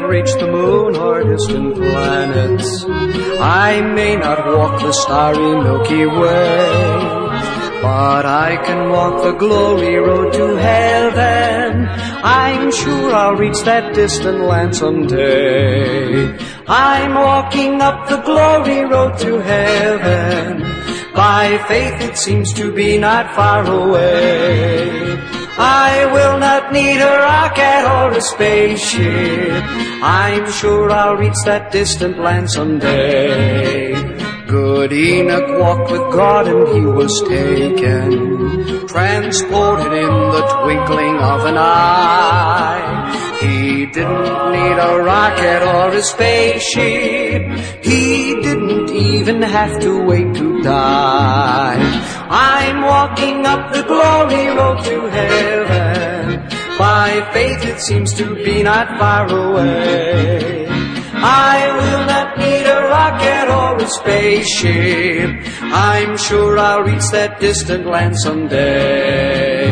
reach the moon or distant planets. I may not walk the starry Milky Way, but I can walk the glory road to heaven. I'm sure I'll reach that distant land someday. I'm walking up the glory road to heaven. By faith it seems to be not far away. I will not need a rocket or a spaceship. I'm sure I'll reach that distant land someday. Good Enoch walked with God and he was taken, transported in the twinkling of an eye. He didn't need a rocket or a spaceship. He didn't even have to wait to die. I'm walking up the glory road to heaven. By faith it seems to be not far away. I will not need a rocket or a spaceship. I'm sure I'll reach that distant land someday.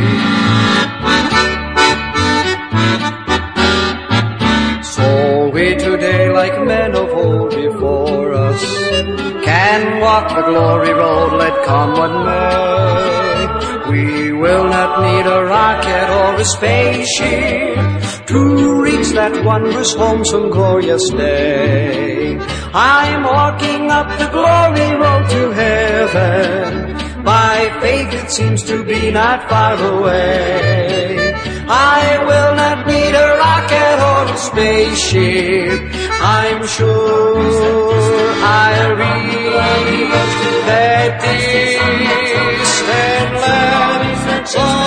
So we today, like men of old before us, can walk the glory road, let come what may. We will not need a rocket or a spaceship to reach that wondrous home some glorious day. I'm walking up the glory road to heaven. By faith it seems to be not far away. I will not need a rocket or a spaceship. I'm sure I'll reach that distant land.